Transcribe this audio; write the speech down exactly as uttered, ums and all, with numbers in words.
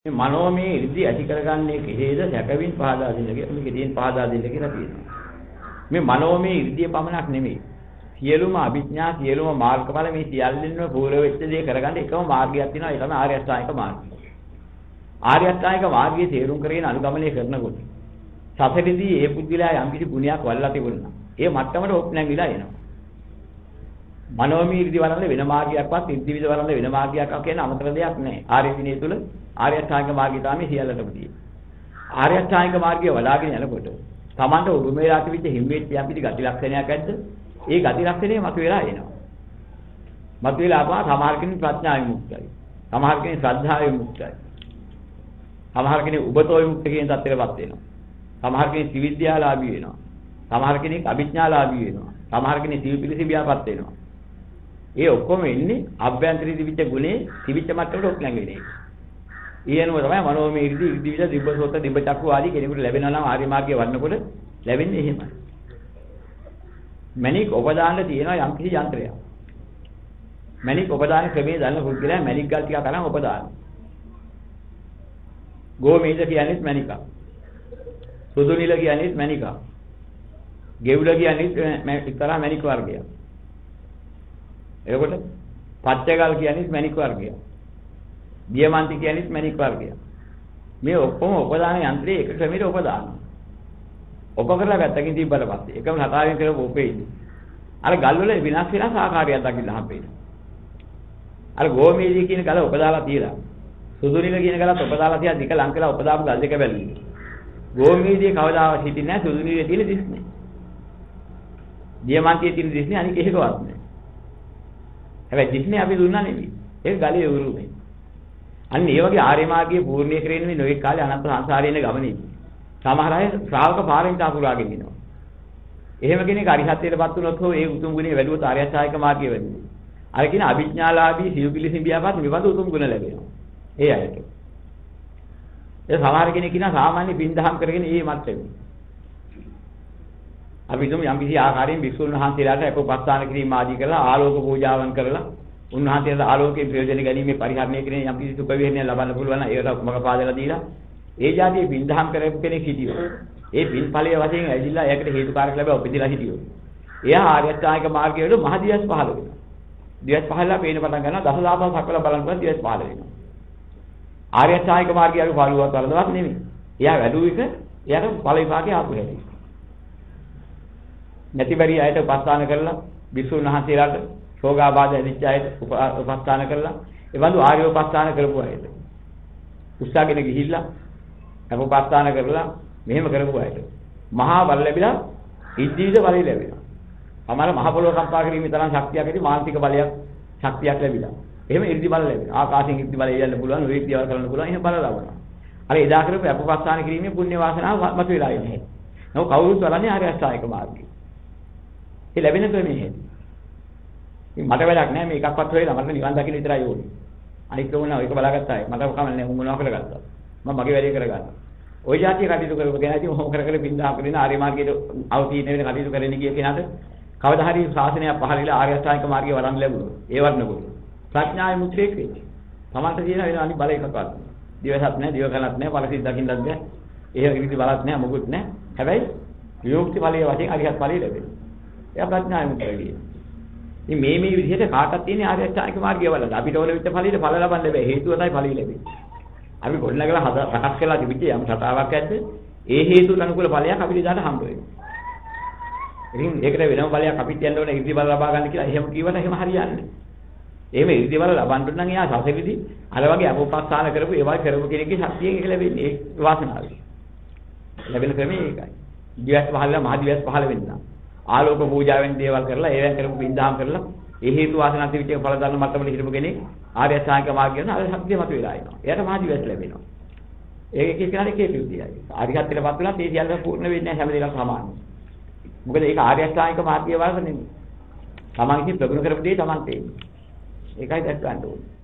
මේ මනෝමය ඉර්ධි ඇති කරගන්නේ කෙහෙද සැකවින් පහදා දෙන්න කියලා මේක තියෙන පහදා දෙන්න කියලා තියෙනවා. මේ මනෝමය ඉර්ධිය පමණක් නෙමෙයි. සියලුම අභිඥා සියලුම මාර්ගඵල මේ සියල්ලින්ම පූර්ව වෙච්ච දේ කරගන්න එකම මාර්ගයක් තියෙනවා. ඒ තමයි ආර්ය අෂ්ටාංගික මාර්ගය. ආර්ය අෂ්ටාංගික මාර්ගයේ තේරුම් කරගෙන අනුගමනය කරනකොට සසරෙදී ඒ පුද්ගලයා යම් කිසි ගුණයක් වල්ලා තිබුණා. ඒ මට්ටමට ඔප් නැංගිලා එනවා. මනෝමය ඉර්ධි වලන්නේ වෙන මාර්ගයක්වත් ඉර්ධි විද වලන්නේ වෙන මාර්ගයක් කියන අමතර දෙයක් නැහැ. ආර්ය විනය තුල ආර්ය අෂ්ටාංගික මාර්ගය තමයි සියල්ලටම තියෙන්නේ. ආර්ය අෂ්ටාංගික මාර්ගය වලාගෙන යනකොට Tamanta උරුම වෙලා තිබිච්ච හිම්මේත් යම් පිටි ගති ලක්ෂණයක් ඇද්ද? ඒ ගති ලක්ෂණය මතුවලා එනවා. මතුවලා ආපහා සමහර කෙනෙක් ප්‍රඥාවෙන් මුක්තයි. සමහර කෙනෙක් ශ්‍රද්ධාවෙන් මුක්තයි. සමහර කෙනෙක් උබතෝ විමුක්ත කියන තත්ත්වයටපත් වෙනවා. සමහර කෙනෙක් ත්‍රිවිද්‍යාලාභී වෙනවා. සමහර කෙනෙක් අභිඥාලාභී වෙනවා. සමහර කෙනෙක් සිවිපිලිසිබියාපත් වෙනවා. ඒ ඔක්කොම එන්නේ අභ්‍යන්තරී තිබිච්ච ගුණේ තිබිච්ච මට්ටමට ඔක් නැංගෙන එක. ඊයනම තමයි මනෝමය ඉර්ධි ඉර්ධි විද දිබ්බසෝත දිබ්බ චක්කු ආදී කෙනෙකුට ලැබෙනවා නම් ආර්ය මාර්ගයේ වඩනකොට ලැබෙන්නේ එහෙමයි. මණික් උපදාන තියෙනවා යම් කිසි යන්ත්‍රයක්. මණික් උපදාන ක්‍රමයේ දන්න පුද්ගලයා මණික් ගල් ටික කරන් උපදාන. ගෝමේද කියන්නේ මණිකක්. සුදු නිල කියන්නේ මණිකක්. ගෙවුල කියන්නේ එක්තරා මණික් වර්ගයක්. එතකොට පච්චගල් කියන්නේ මණික් වර්ගයක්. දියමන්ති කියන්නේ මණික් වර්ගයක්. මේ ඔක්කොම උපදාන යන්ත්‍රයේ එක ක්‍රමයකට උපදානවා. ඔප කරලා ගත්තකින් තිබ්බට පස්සේ එකම හතාවෙන් කරපු ඔපේදී අර ගල් වල විනාශ වෙනස් ආකාරයක් දකින්න හම්බෙන්නේ. අර ගෝමේදී කියන ගල උපදාලා තියලා සුදු නිල කියන ගලත් උපදාලා තියා දෙක ලං කරලා උපදාපු ගල් දෙක බැලුවේ. ගෝමේදී කවදාවත් හිටින්නේ නැහැ සුදු නිලේ තියෙන දිස්නේ. දියමන්තියේ තියෙන දිස්නේ අනික එකකවත් නැහැ. හැබැයි දිස්නේ අපි දුන්නා නෙමෙයි. ඒක ගලේ උරුමයි. අන්න ඒ වගේ ආර්ය මාර්ගයේ පූර්ණිය කරගෙන මේ නොයෙක් කාලේ අනන්ත සංසාරේ ඉන්න ගමනේදී සමහර අය ශ්‍රාවක පාරමිත අකුරාගෙන ඉනවා. එහෙම කෙනෙක් අරිහත්ත්වයටපත් වුණොත් හෝ ඒ උතුම් ගුණේ වැඩුවොත් ආර්ය අෂ්ටාංගික මාර්ගයේ වැඩියි. අර කියන අභිඥාලාභී සිව්පිලිසිඹියාපත් මෙබඳු උතුම් ගුණ ලැබෙනවා. ඒ අයට. ඒ සමහර කෙනෙක් ඉන්නවා සාමාන්‍ය පින්දහම් කරගෙන ඒ මට්ටමේ. අපි තුමු යම් කිසි ආකාරයෙන් භික්ෂුන් වහන්සේලාට අපෝපස්ථාන කිරීම ආදී කරලා ආලෝක පූජාවන් කරලා උන්වහන්සේලා ආලෝකයේ ප්‍රයෝජන ගැනීමේ පරිහරණය කිරීම යම් කිසි සුඛ විහරණය ලබන්න පුළුවන් නම් ඒකට මඟ පාදලා දීලා ඒ જાතියේ පින්දහම් කරපු කෙනෙක් හිටියෝ. ඒ පින් ඵලයේ වශයෙන් ඇවිල්ලා ඒකට හේතුකාරක ලැබෙව උපදිලා හිටියෝ. එයා ආර්ය අෂ්ටාංගික මාර්ගයේ වල මහ දිවස් පහළ වෙනවා. දිවස් පහළලා පේන පටන් ගන්නවා දසදාපන් සක්වල බලනකොට දිවස් පහළ වෙනවා. ආර්ය අෂ්ටාංගික මාර්ගයේ අර පාළුවක් වරදවත් නෙමෙයි. එයා වැඩුව එක එයාට ඵල විපාකේ ආපු හැටි. නැතිබරි අයට උපස්ථාන කරලා විසුණු වහන්සේලාට ශෝගාබාධ ඇදිච්ච අයට උපස්ථාන කරලා ඒ වඳු ආර්ය උපස්ථාන කරපු අයට උස්සාගෙන ගිහිල්ලා අපෝපස්ථාන කරලා මෙහෙම කරපු අයට මහා බල ලැබිලා ඉද්දීද බලය ලැබෙනවා. අමාර මහ පොළොව කම්පා කිරීමේ තරම් ශක්තියක් ඇති මානසික බලයක් ශක්තියක් ලැබිලා. එහෙම ඉර්ධි බල ලැබෙනවා. ආකාශයෙන් ඉර්ධි බලය යන්න පුළුවන්, ඔය ඉර්ධිවල් කරන්න පුළුවන්. එහෙම බල ලබනවා. අර එදා කරපු අපෝපස්ථාන කිරීමේ පුණ්‍ය වාසනාව මත වෙලා ඉන්නේ. නෝ කවුරුත් බලන්නේ ආර්ය අෂ්ටාංගික මාර්ගය. ඒ ලැබෙන ක්‍රමයේ හැටි. මට වැඩක් නැහැ මේ එකක්වත් වෙලා මට නිවන් දකින්න විතරයි ඕනේ. අනිත් කවුරුනා ඒක බලාගත්තා. මට කමක් නැහැ මොනවා කරගත්තා. මම මගේ වැඩේ කරගන්නවා. ওই જાතිය කටයුතු කරපු කෙනා ඉතින් මොහොම කර කර පින්දා කරගෙන ආර්ය මාර්ගයේ අවතීන වෙන කටයුතු කරගෙන ගිය කෙනාට කවදා හරි ශාසනයක් පහළ වෙලා ආර්ය අෂ්ටාංගික මාර්ගයේ වඩන්න ලැබුණොත් ඒ වඩනකොට ප්‍රඥාවේ මුත්‍රේක වෙන්නේ. තමන්ට තියෙන වෙන අනිත් බල එකක්වත්. දිවසත් නැහැ, දිව කලත් නැහැ, ඵලසිත දකින්නත් බෑ. එහෙම කිසි බලක් නැහැ, මොකුත් නැහැ. හැබැයි විමුක්ති ඵලයේ වශයෙන් අරිහත් ඵලය ලැබෙනවා. එයා ප්‍රඥාවේ මුත්‍රාවිය. ඉතින් මේ මේ විදිහට කාටවත් තියෙන ආර්ය අෂ්ටාංගික මාර්ගය වල අපිට ඕන විදිහට ඵලෙට ඵල ලබන්න බෑ. හේතුව තමයි ඵලෙ ලැබෙන්නේ. අපි ගොඩනගලා හද රකස් කරලා තිබිච්ච යම් සතාවක් ඇද්ද ඒ හේතුට අනුකූල ඵලයක් අපිට දාන්න හම්බ වෙනවා. ඉතින් ඒකට වෙනම ඵලයක් අපිට යන්න ඕනේ ඉර්ධි බල ලබා ගන්න කියලා එහෙම කිව්වට එහෙම හරියන්නේ නැහැ. එහෙම ඉර්ධි බල ලබන්න නම් එයා සසෙවිදී අර වගේ අපෝපස්ථාන කරපු ඒවා කරපු කෙනෙක්ගේ ශක්තියෙන් ඒක ලැබෙන්නේ ඒ වාසනාවයි. ලැබෙන ක්‍රමය ඒකයි. දිවස් පහළ මහ දිවස් පහළ වෙනවා. ආලෝක පූජාවෙන් දේවල් කරලා ඒවෙන් කරපු පින්දාම් කරලා ඒ හේතු වාසනා තිබිච්ච ඵල දාන මට්ටමට හිටපු කෙනෙක් ආර්ය අෂ්ටාංගික මාර්ගයෙන් අර ශක්තිය මත වෙලා එනවා. එයාට මහ දිවස් ලැබෙනවා. ඒක එක කෙනාට එක විදියයි. ආරියත්වයටපත් වෙලා ඒ සියල්ල පූර්ණ වෙන්නේ නැහැ හැම දෙයක්ම සමානයි. මොකද ඒක ආර්ය අෂ්ටාංගික මාර්ගයේ වර්ධ නෙමෙයි. තමන් ඉතින් ප්‍රගුණ කරපු දේ තමන් තේන්නේ. ඒකයි දැක් ගන්න ඕනේ.